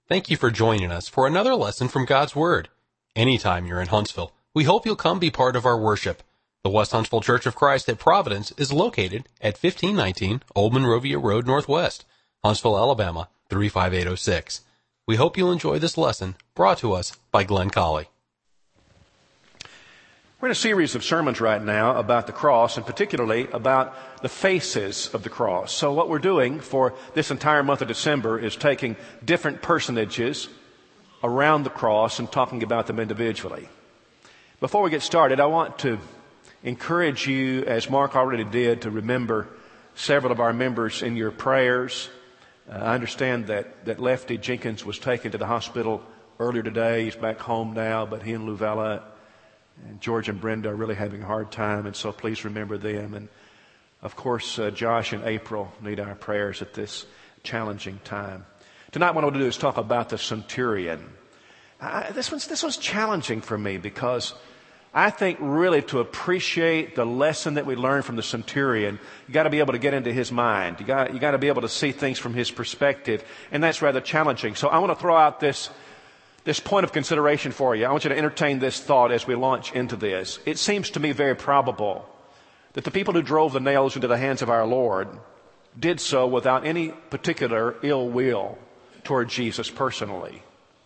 Thank you for joining us for another lesson from God's Word. Anytime you're in Huntsville, we hope you'll come be part of our worship. The West Huntsville Church of Christ at Providence is located at 1519 Old Monrovia Road Northwest, Huntsville, Alabama, 35806. We hope you'll enjoy this lesson brought to us by Glenn Colley. We're in a series of sermons right now about the cross, and particularly about the faces of the cross. So what we're doing for this entire month of December is taking different personages around the cross and talking about them individually. Before we get started, I want to encourage you, as Mark already did, to remember several of our members in your prayers. I understand that Lefty Jenkins was taken to the hospital earlier today. He's back home now, but he and Luvella and George and Brenda are really having a hard time, and so please remember them. And, of course, Josh and April need our prayers at this challenging time. Tonight what I want to do is talk about the centurion. This one's challenging for me because I think really to appreciate the lesson that we learn from the centurion, you got to be able to get into his mind. You got to be able to see things from his perspective, and that's rather challenging. So I want to throw out this point of consideration for you. I want you to entertain this thought as we launch into this. It seems to me very probable that the people who drove the nails into the hands of our Lord did so without any particular ill will toward Jesus personally.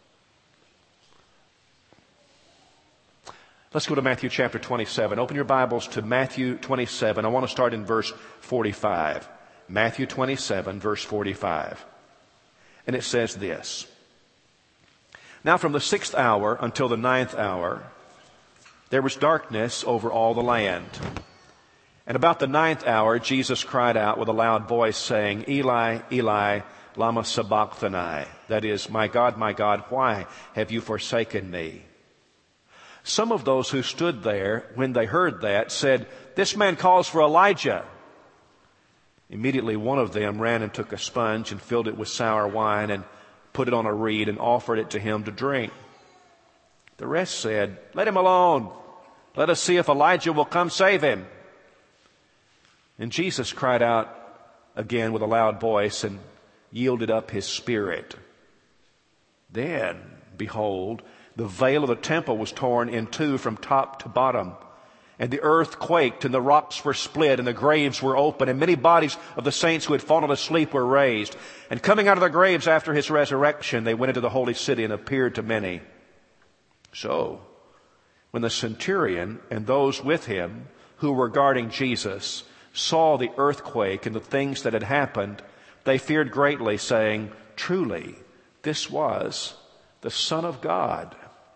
Let's go to Matthew chapter 27. Open your Bibles to Matthew 27. I want to start in verse 45. Matthew 27, verse 45. And it says this: Now from the 6th hour until the 9th hour, there was darkness over all the land. And about the 9th hour, Jesus cried out with a loud voice, saying, Eli, Eli, lama sabachthani. That is, my God, why have you forsaken me? Some of those who stood there, when they heard that, said, This man calls for Elijah. Immediately one of them ran and took a sponge and filled it with sour wine and put it on a reed and offered it to him to drink. The rest said, Let him alone. Let us see if Elijah will come save him. And Jesus cried out again with a loud voice and yielded up his spirit. Then, behold, the veil of the temple was torn in two from top to bottom. And the earth quaked, and the rocks were split, and the graves were opened, and many bodies of the saints who had fallen asleep were raised. And coming out of their graves after his resurrection, they went into the holy city and appeared to many. So, when the centurion and those with him who were guarding Jesus saw the earthquake and the things that had happened, they feared greatly, saying, Truly, this was the Son of God.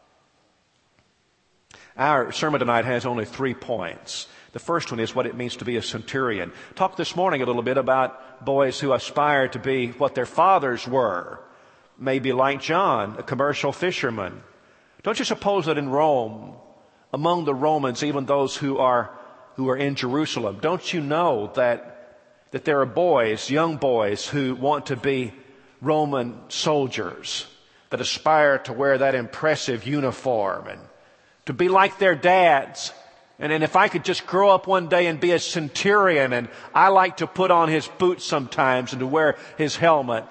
Our sermon tonight has only 3 points. The first one is what it means to be a centurion. Talked this morning a little bit about boys who aspire to be what their fathers were. Maybe like John, a commercial fisherman. Don't you suppose that in Rome, among the Romans, even those who are in Jerusalem, don't you know that there are boys, young boys, who want to be Roman soldiers, that aspire to wear that impressive uniform and to be like their dads. And if I could just grow up one day and be a centurion, and I like to put on his boots sometimes and to wear his helmet.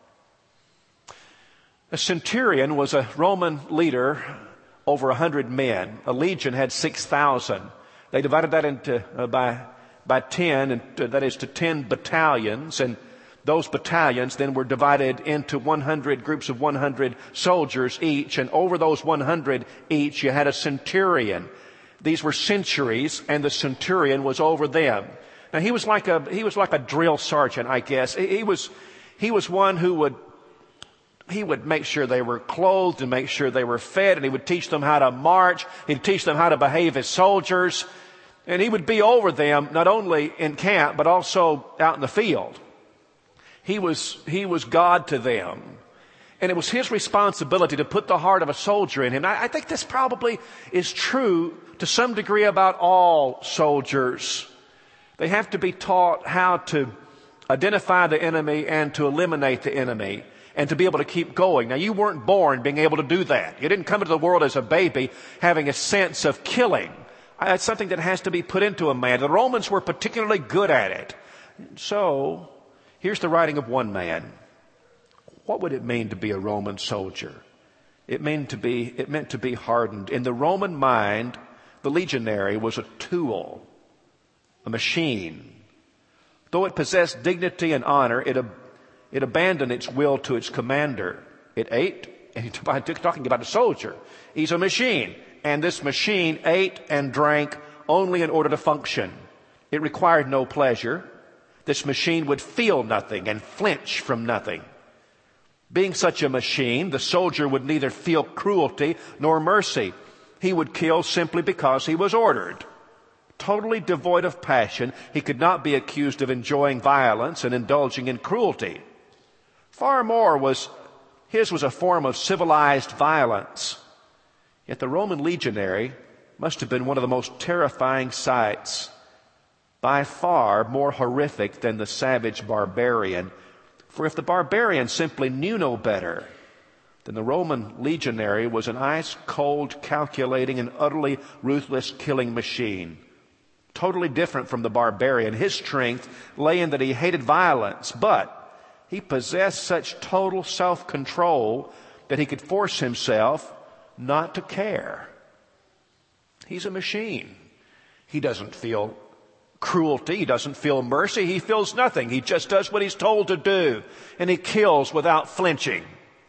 A centurion was a Roman leader over 100 men. A legion had 6,000. They divided that into by 10, and that is to 10 battalions, and those battalions then were divided into 100 groups of 100 soldiers each, and over those 100 each you had a centurion. These were centuries, and the centurion was over them. Now he was like a drill sergeant, I guess. He was one who would make sure they were clothed and make sure they were fed, and he would teach them how to march. He'd teach them how to behave as soldiers, and he would be over them not only in camp but also out in the field. He was God to them. And it was his responsibility to put the heart of a soldier in him. I think this probably is true to some degree about all soldiers. They have to be taught how to identify the enemy and to eliminate the enemy and to be able to keep going. Now, you weren't born being able to do that. You didn't come into the world as a baby having a sense of killing. That's something that has to be put into a man. The Romans were particularly good at it. So, here's the writing of one man. What would it mean to be a Roman soldier? It meant to be hardened. In the Roman mind, the legionary was a tool, a machine. Though it possessed dignity and honor, it abandoned its will to its commander. It ate, and talking about a soldier, he's a machine. And this machine ate and drank only in order to function. It required no pleasure. This machine would feel nothing and flinch from nothing. Being such a machine, the soldier would neither feel cruelty nor mercy. He would kill simply because he was ordered. Totally devoid of passion, he could not be accused of enjoying violence and indulging in cruelty. Far more his was a form of civilized violence. Yet the Roman legionary must have been one of the most terrifying sights, by far more horrific than the savage barbarian. For if the barbarian simply knew no better, then the Roman legionary was an ice-cold, calculating, and utterly ruthless killing machine. Totally different from the barbarian. His strength lay in that he hated violence, but he possessed such total self-control that he could force himself not to care. He's a machine. He doesn't feel cruelty. He doesn't feel mercy. He feels nothing. He just does what he's told to do, and he kills without flinching.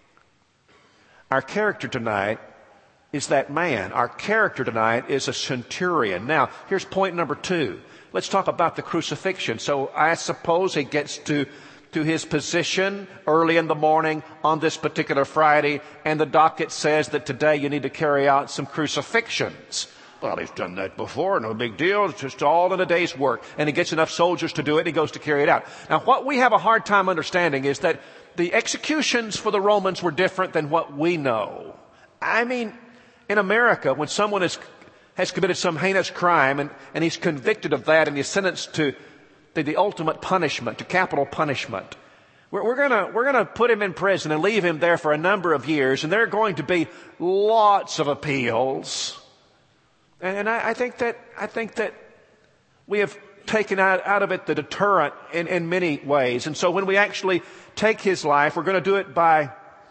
Our character tonight is that man. Our character tonight is a centurion. Now, here's point number 2. Let's talk about the crucifixion. So I suppose he gets to his position early in the morning on this particular Friday, and the docket says that today you need to carry out some crucifixions. Well, he's done that before, no big deal. It's just all in a day's work. And he gets enough soldiers to do it, and he goes to carry it out. Now, what we have a hard time understanding is that the executions for the Romans were different than what we know. I mean, in America, when someone has committed some heinous crime and he's convicted of that and he's sentenced to the ultimate punishment, to capital punishment, we're gonna put him in prison and leave him there for a number of years, and there are going to be lots of appeals. And I think that we have taken out of it the deterrent in many ways. And so when we actually take his life, we're going to do it by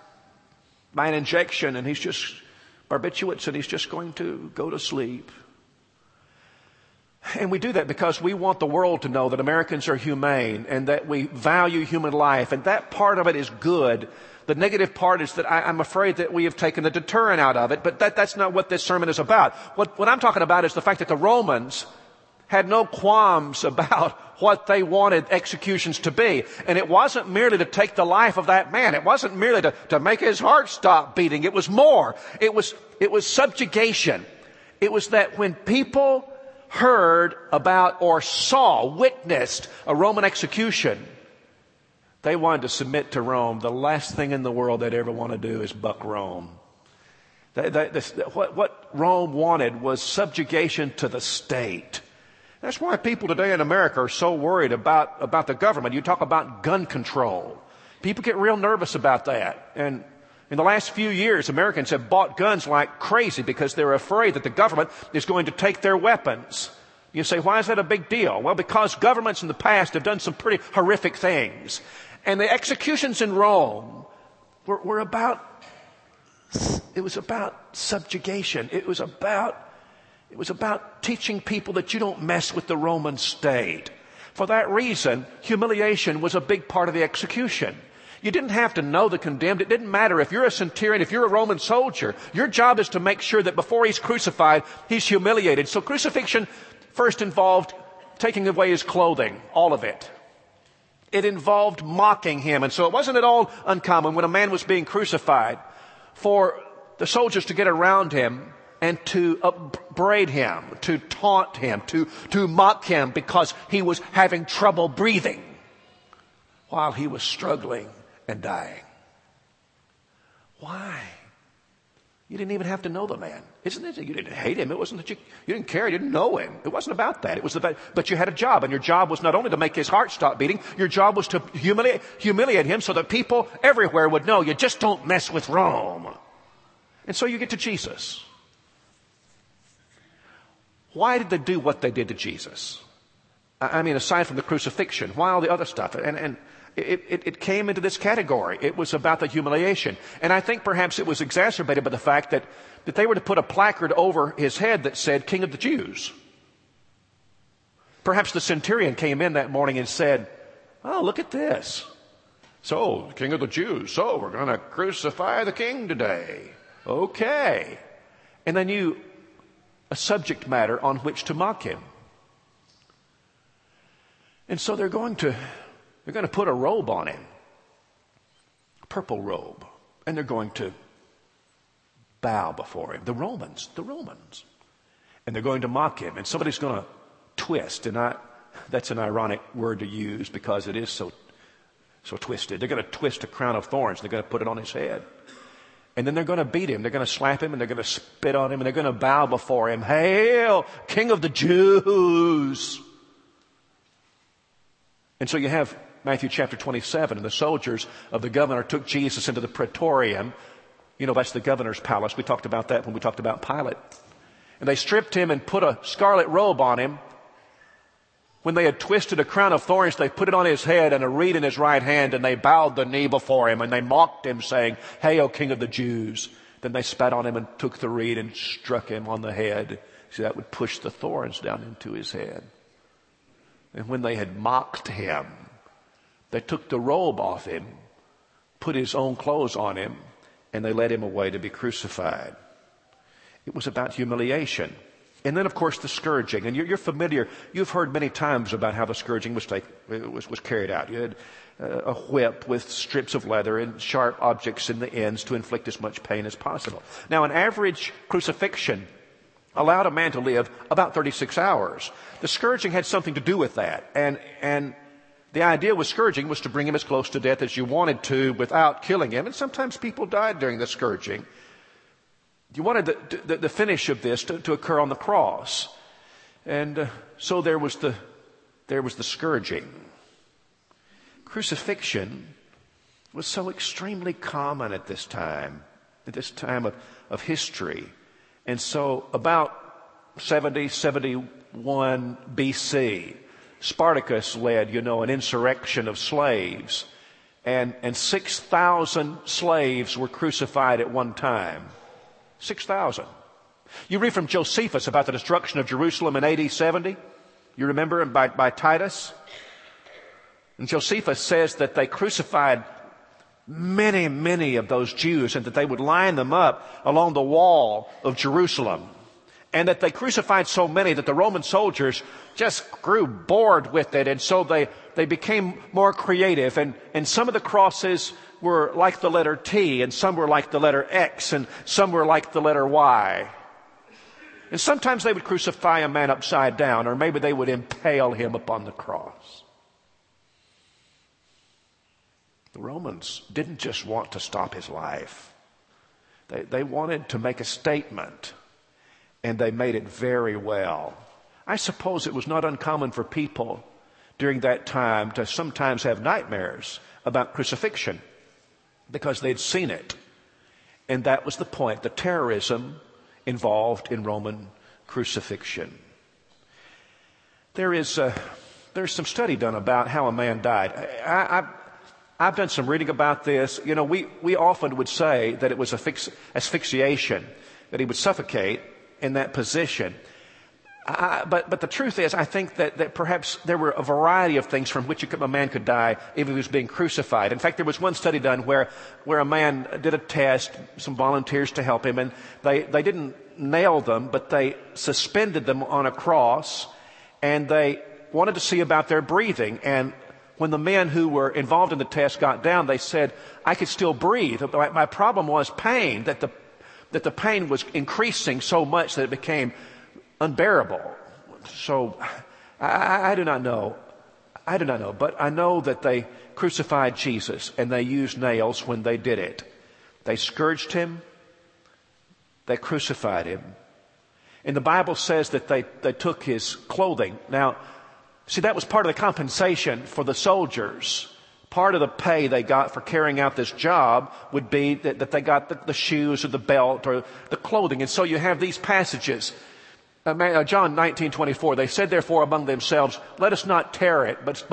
an injection, and he's just barbiturates, and he's just going to go to sleep. And we do that because we want the world to know that Americans are humane and that we value human life, and that part of it is good. The negative part is that I'm afraid that we have taken the deterrent out of it, but that's not what this sermon is about. What I'm talking about is the fact that the Romans had no qualms about what they wanted executions to be. And it wasn't merely to take the life of that man. It wasn't merely to make his heart stop beating. It was more. It was subjugation. It was that when people heard about or witnessed a Roman execution, they wanted to submit to Rome. The last thing in the world they'd ever want to do is buck Rome. What Rome wanted was subjugation to the state. That's why people today in America are so worried about the government. You talk about gun control. People get real nervous about that. And in the last few years, Americans have bought guns like crazy because they're afraid that the government is going to take their weapons. You say, why is that a big deal? Well, because governments in the past have done some pretty horrific things. And the executions in Rome were about subjugation. It was about teaching people that you don't mess with the Roman state. For that reason, humiliation was a big part of the execution. You didn't have to know the condemned. It didn't matter if you're a centurion, if you're a Roman soldier. Your job is to make sure that before he's crucified, he's humiliated. So crucifixion first involved taking away his clothing, all of it. It involved mocking him. And so it wasn't at all uncommon when a man was being crucified for the soldiers to get around him and to upbraid him, to taunt him, to mock him because he was having trouble breathing while he was struggling and dying. Why? You didn't even have to know the man. Isn't it? You didn't hate him. It wasn't that you didn't care. You didn't know him. It wasn't about that. It was but you had a job, and your job was not only to make his heart stop beating, your job was to humiliate him so that people everywhere would know you just don't mess with Rome. And so you get to Jesus. Why did they do what they did to Jesus? I mean, aside from the crucifixion, why all the other stuff? And It came into this category. It was about the humiliation. And I think perhaps it was exacerbated by the fact that they were to put a placard over his head that said, King of the Jews. Perhaps the centurion came in that morning and said, oh, look at this. So, King of the Jews. So, we're going to crucify the king today. Okay. And they knew a subject matter on which to mock him. And so they're going to put a robe on him. A purple robe. And they're going to bow before him. The Romans. And they're going to mock him. And somebody's going to twist. And that's an ironic word to use because it is so twisted. They're going to twist a crown of thorns. They're going to put it on his head. And then they're going to beat him. They're going to slap him and they're going to spit on him and they're going to bow before him. Hail, King of the Jews. And so you have Matthew chapter 27, and the soldiers of the governor took Jesus into the praetorium. You know, that's the governor's palace. We talked about that when we talked about Pilate. And they stripped him and put a scarlet robe on him. When they had twisted a crown of thorns, they put it on his head and a reed in his right hand, and they bowed the knee before him, and they mocked him, saying, Hail, King of the Jews. Then they spat on him and took the reed and struck him on the head. See, that would push the thorns down into his head. And when they had mocked him, they took the robe off him, put his own clothes on him, and they led him away to be crucified. It was about humiliation. And then, of course, the scourging. And you're familiar. You've heard many times about how the scourging was carried out. You had a whip with strips of leather and sharp objects in the ends to inflict as much pain as possible. Now, an average crucifixion allowed a man to live about 36 hours. The scourging had something to do with that. And the idea with scourging was to bring him as close to death as you wanted to without killing him. And sometimes people died during the scourging. You wanted the finish of this to occur on the cross. And so there was the scourging. Crucifixion was so extremely common at this time of history. And so about 71 BC, Spartacus led, an insurrection of slaves. And 6,000 slaves were crucified at one time. 6,000. You read from Josephus about the destruction of Jerusalem in AD 70. You remember by Titus? And Josephus says that they crucified many, many of those Jews and that they would line them up along the wall of Jerusalem. And that they crucified so many that the Roman soldiers just grew bored with it. And so they became more creative. And some of the crosses were like the letter T, and some were like the letter X, and some were like the letter Y. And sometimes they would crucify a man upside down, or maybe they would impale him upon the cross. The Romans didn't just want to stop his life. They wanted to make a statement, and they made it very well. I suppose it was not uncommon for people during that time to sometimes have nightmares about crucifixion, because they'd seen it. And that was the point, the terrorism involved in Roman crucifixion. There's some study done about how a man died. I've done some reading about this. We often would say that it was asphyxiation, that he would suffocate in that position. But the truth is, I think that perhaps there were a variety of things from which a man could die if he was being crucified. In fact, there was one study done where a man did a test, some volunteers to help him, and they didn't nail them, but they suspended them on a cross, and they wanted to see about their breathing. And when the men who were involved in the test got down, they said, I could still breathe. My problem was pain, that the pain was increasing so much that it became unbearable. So I do not know. But I know that they crucified Jesus and they used nails when they did it. They scourged him. They crucified him. And the Bible says that they took his clothing. Now, see, that was part of the compensation for the soldiers. Part of the pay they got for carrying out this job would be that they got the shoes or the belt or the clothing. And so you have these passages. John 19:24, they said therefore among themselves, let us not tear it, but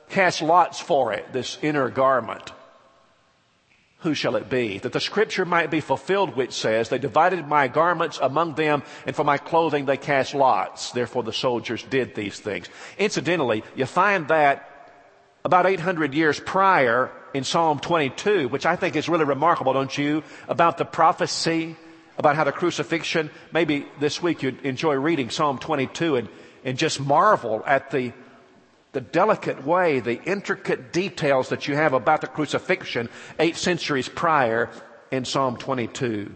cast lots for it, this inner garment. Who shall it be? That the scripture might be fulfilled, which says, they divided my garments among them, and for my clothing they cast lots. Therefore the soldiers did these things. Incidentally, you find that about 800 years prior in Psalm 22, which I think is really remarkable, don't you? About the prophecy, about how the crucifixion. Maybe this week you'd enjoy reading Psalm 22 and just marvel at the delicate way, the intricate details that you have about the crucifixion 8 centuries prior in Psalm 22.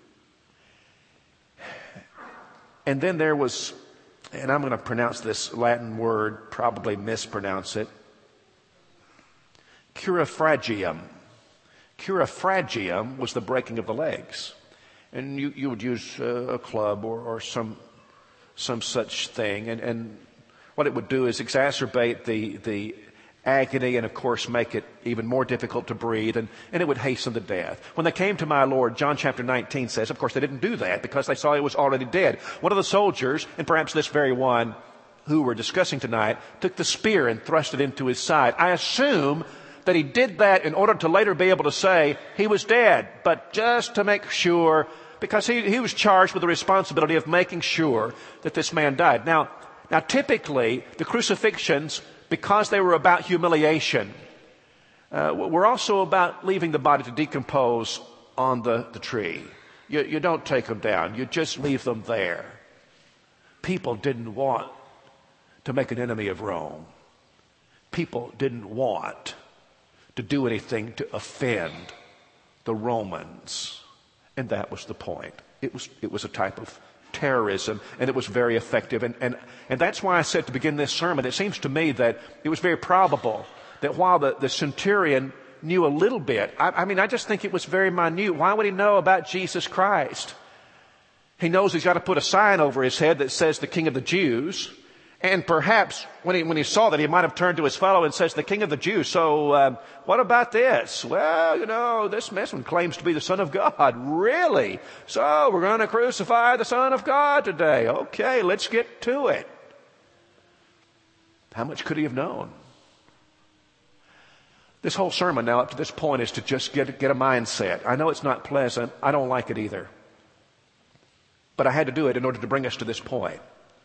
And then there was, and I'm going to pronounce this Latin word, probably mispronounce it, curifragium. Curifragium was the breaking of the legs. And you would use a club or some such thing, and what it would do is exacerbate the agony and, of course, make it even more difficult to breathe, and it would hasten the death. When they came to my Lord, John chapter 19 says, of course, they didn't do that because they saw he was already dead. One of the soldiers, and perhaps this very one who we're discussing tonight, took the spear and thrust it into his side. I assume that he did that in order to later be able to say he was dead, but just to make sure, because he was charged with the responsibility of making sure that this man died. Now, typically, the crucifixions, because they were about humiliation, were also about leaving the body to decompose on the tree. You don't take them down. You just leave them there. People didn't want to make an enemy of Rome. People didn't want to do anything to offend the Romans. And that was the point. It was a type of terrorism, and it was very effective. And that's why I said to begin this sermon, it seems to me that it was very probable that while the centurion knew a little bit, I just think it was very minute. Why would he know about Jesus Christ? He knows he's got to put a sign over his head that says the King of the Jews. And perhaps when he saw that, he might have turned to his fellow and says, the King of the Jews. So what about this? Well, this man claims to be the Son of God. Really? So we're going to crucify the Son of God today. Okay, let's get to it. How much could he have known? This whole sermon now up to this point is to just get a mindset. I know it's not pleasant. I don't like it either. But I had to do it in order to bring us to this point.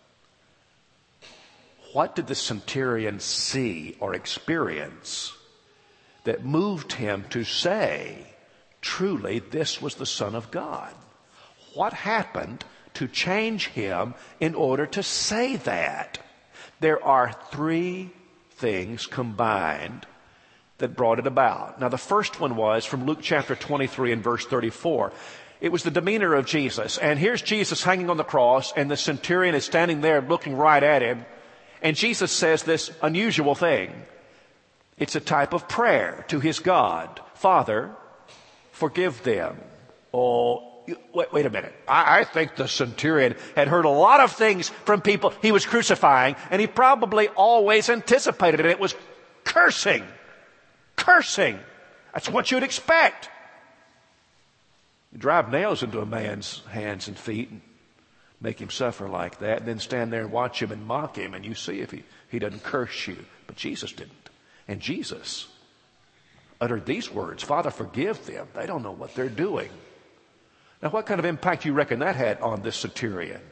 What did the centurion see or experience that moved him to say, truly, this was the Son of God? What happened to change him in order to say that? There are 3 things combined that brought it about. Now, the first one was from Luke chapter 23 and verse 34. It was the demeanor of Jesus. And here's Jesus hanging on the cross, and the centurion is standing there looking right at him. And Jesus says this unusual thing. It's a type of prayer to his God. Father, forgive them. Oh, wait a minute. I think the centurion had heard a lot of things from people he was crucifying, and he probably always anticipated it. It was cursing. Cursing. That's what you'd expect. You drive nails into a man's hands and feet and make him suffer like that, and then stand there and watch him and mock him, and you see if he doesn't curse you. But Jesus didn't. And Jesus uttered these words, Father, forgive them. They don't know what they're doing. Now, what kind of impact do you reckon that had on this centurion?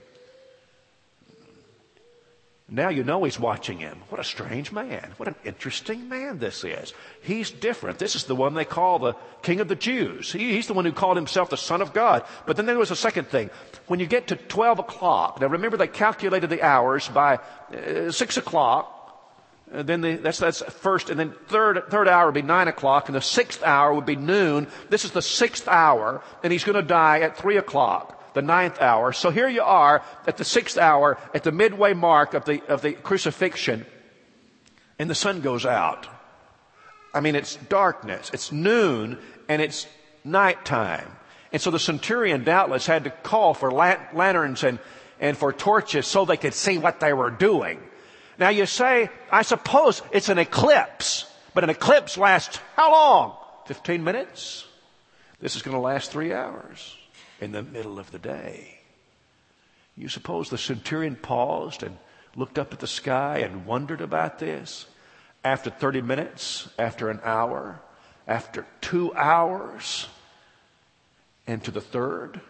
Now you know he's watching him. What a strange man. What an interesting man this is. He's different. This is the one they call the King of the Jews. He's the one who called himself the Son of God. But then there was a second thing. When you get to 12 o'clock, now remember they calculated the hours by 6 o'clock. Then that's first, and then third hour would be 9 o'clock, and the 6th hour would be noon. This is the 6th hour, and he's going to die at 3 o'clock. The 9th hour. So here you are at the 6th hour, at the midway mark of the crucifixion, and the sun goes out. I mean, it's darkness. It's noon, and it's nighttime. And so the centurion doubtless had to call for lanterns and for torches so they could see what they were doing. Now you say, I suppose it's an eclipse, but an eclipse lasts how long? 15 minutes? This is going to last 3 hours. In the middle of the day. You suppose the centurion paused and looked up at the sky and wondered about this? after 30 minutes, after an hour, after 2 hours, and to the third.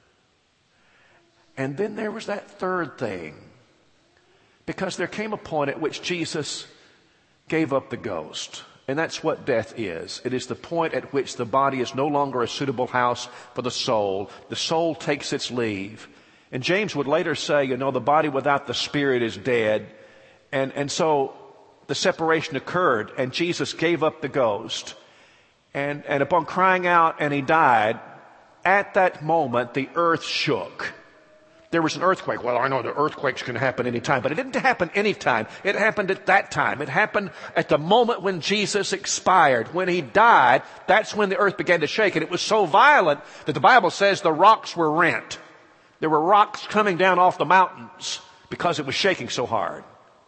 And then there was that third thing, because there came a point at which Jesus gave up the ghost. And that's what death is. It is the point at which the body is no longer a suitable house for the soul. The soul takes its leave. And James would later say, the body without the spirit is dead. And so the separation occurred, and Jesus gave up the ghost. And upon crying out, and he died, at that moment the earth shook. There was an earthquake. Well, I know the earthquakes can happen any time, but it didn't happen any time. It happened at that time. It happened at the moment when Jesus expired. When he died, that's when the earth began to shake. And it was so violent that the Bible says the rocks were rent. There were rocks coming down off the mountains because it was shaking so hard.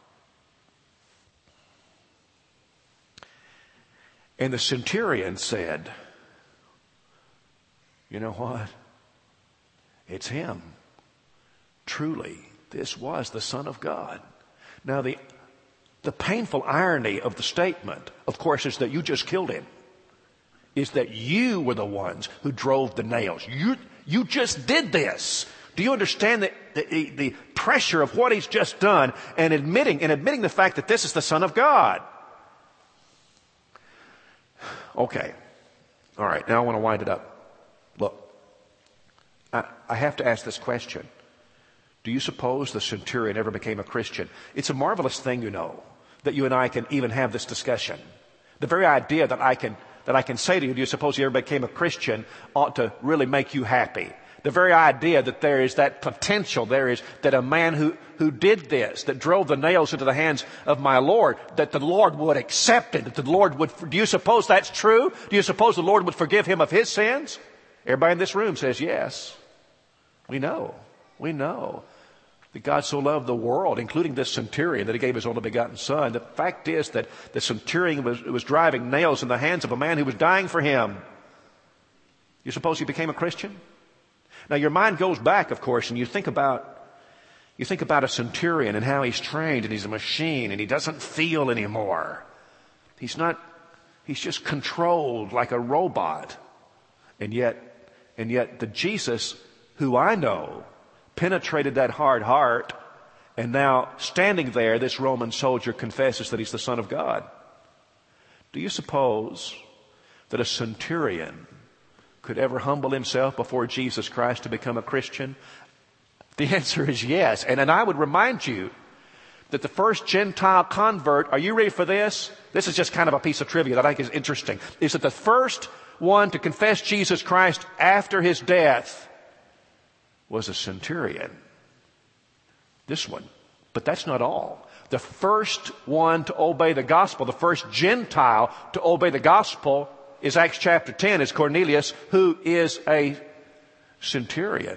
And the centurion said, you know what? It's him. Truly, this was the Son of God. Now, the painful irony of the statement, of course, is that you just killed him. Is that you were the ones who drove the nails. You just did this. Do you understand the pressure of what he's just done and admitting the fact that this is the Son of God? Okay. All right. Now I want to wind it up. Look, I have to ask this question. Do you suppose the centurion ever became a Christian? It's a marvelous thing, that you and I can even have this discussion. The very idea that I can say to you, do you suppose he ever became a Christian, ought to really make you happy. The very idea that there is that potential, that a man who did this, that drove the nails into the hands of my Lord, that the Lord would accept it, that the Lord would, do you suppose that's true? Do you suppose the Lord would forgive him of his sins? Everybody in this room says yes. We know that God so loved the world, including this centurion, that he gave his only begotten Son. The fact is that the centurion was driving nails in the hands of a man who was dying for him. You suppose he became a Christian? Now your mind goes back, of course, and you think about a centurion and how he's trained, and he's a machine, and he doesn't feel anymore. He's just controlled like a robot. And yet the Jesus who I know penetrated that hard heart, and now standing there, this Roman soldier confesses that he's the Son of God. Do you suppose that a centurion could ever humble himself before Jesus Christ to become a Christian? The answer is yes. And I would remind you that the first Gentile convert, are you ready for this? This is just kind of a piece of trivia that I think is interesting. Is that the first one to confess Jesus Christ after his death was a centurion. This one. But that's not all. The first one to obey the gospel, the first Gentile to obey the gospel is Acts chapter 10, is Cornelius, who is a centurion.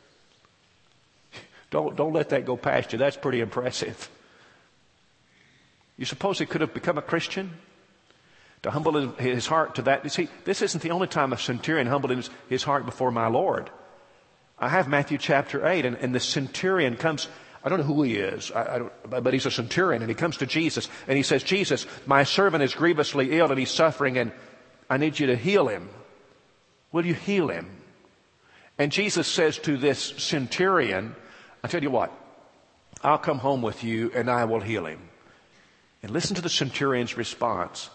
Don't let that go past you. That's pretty impressive. You suppose he could have become a Christian? To humble his heart to that. You see, this isn't the only time a centurion humbled his heart before my Lord. I have Matthew chapter 8, and the centurion comes. I don't know who he is, but he's a centurion, and he comes to Jesus, and he says, Jesus, my servant is grievously ill, and he's suffering, and I need you to heal him. Will you heal him? And Jesus says to this centurion, I tell you what, I'll come home with you, and I will heal him. And listen to the centurion's response.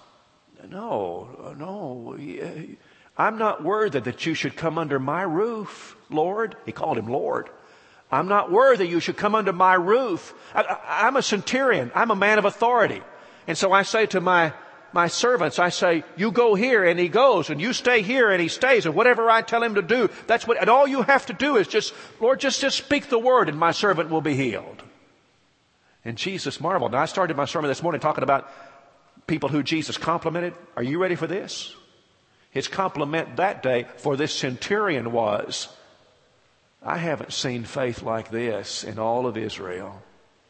No, I'm not worthy that you should come under my roof, Lord. He called him Lord. I'm not worthy you should come under my roof. I'm a centurion. I'm a man of authority. And so I say to my servants, I say, you go here, and he goes, and you stay here, and he stays, and whatever I tell him to do, that's what, and all you have to do is just, Lord, just speak the word, and my servant will be healed. And Jesus marveled. Now, I started my sermon this morning talking about people who Jesus complimented. Are you ready for this? His compliment that day for this centurion was, I haven't seen faith like this in all of Israel.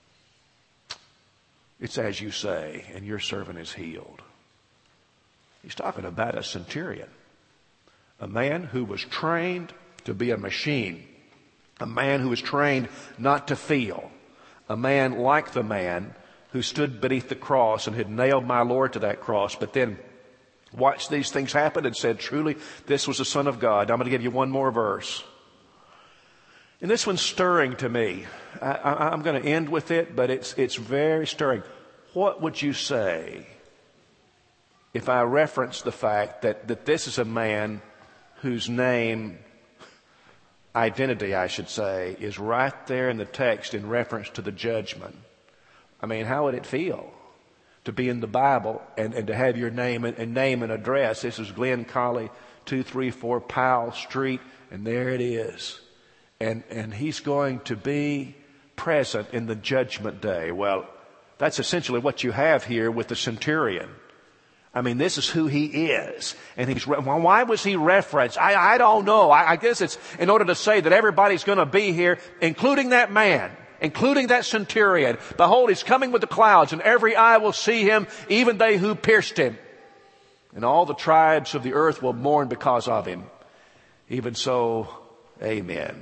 It's as you say, and your servant is healed. He's talking about a centurion, a man who was trained to be a machine, a man who was trained not to feel, a man like the man who stood beneath the cross and had nailed my Lord to that cross, but then watched these things happen and said, truly, this was the Son of God. Now, I'm going to give you one more verse. And this one's stirring to me. I'm going to end with it, but it's very stirring. What would you say if I reference the fact that this is a man whose name, identity I should say, is right there in the text in reference to the judgment? I mean, how would it feel to be in the Bible and to have your name and name and address? This is Glenn Colley, 234 Powell Street, and there it is. And he's going to be present in the judgment day. Well, that's essentially what you have here with the centurion. I mean, this is who he is. And why was he referenced? I don't know. I guess it's in order to say that everybody's going to be here, including that man, including that centurion. Behold, he's coming with the clouds, and every eye will see him, even they who pierced him. And all the tribes of the earth will mourn because of him. Even so, amen.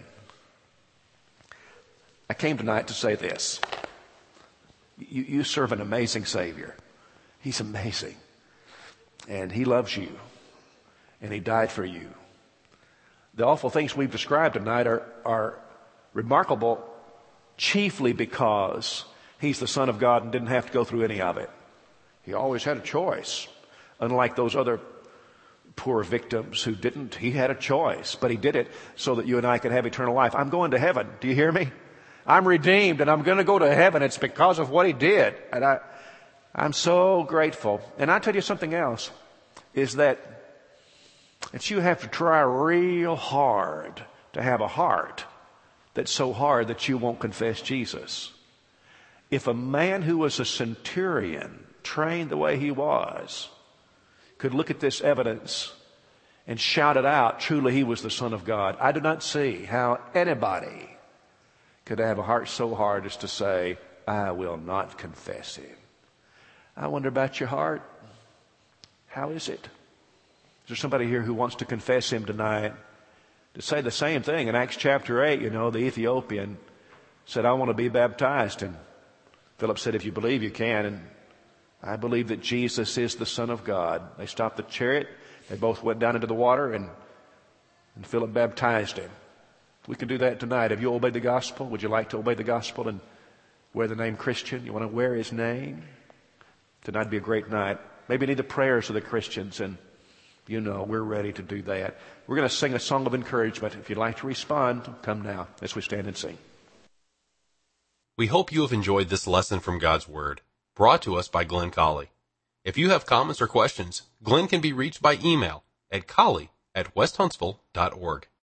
I came tonight to say this. You serve an amazing Savior. He's amazing. And he loves you. And he died for you. The awful things we've described tonight are remarkable chiefly because he's the Son of God and didn't have to go through any of it. He always had a choice. Unlike those other poor victims who didn't, he had a choice. But he did it so that you and I could have eternal life. I'm going to heaven. Do you hear me? I'm redeemed and I'm going to go to heaven. It's because of what he did. And I'm so grateful. And I tell you something else, is that you have to try real hard to have a heart that's so hard that you won't confess Jesus. If a man who was a centurion, trained the way he was, could look at this evidence and shout it out, truly he was the Son of God, I do not see how anybody could have a heart so hard as to say, I will not confess him. I wonder about your heart. How is it? Is there somebody here who wants to confess him tonight? To say the same thing in Acts chapter 8, the Ethiopian said, I want to be baptized. And Philip said, if you believe, you can. And I believe that Jesus is the Son of God. They stopped the chariot. They both went down into the water and Philip baptized him. We can do that tonight. Have you obeyed the gospel? Would you like to obey the gospel and wear the name Christian? You want to wear his name? Tonight would be a great night. Maybe you need the prayers of the Christians, and we're ready to do that. We're going to sing a song of encouragement. If you'd like to respond, come now as we stand and sing. We hope you have enjoyed this lesson from God's Word, brought to us by Glenn Colley. If you have comments or questions, Glenn can be reached by email at colley@westhuntsville.org.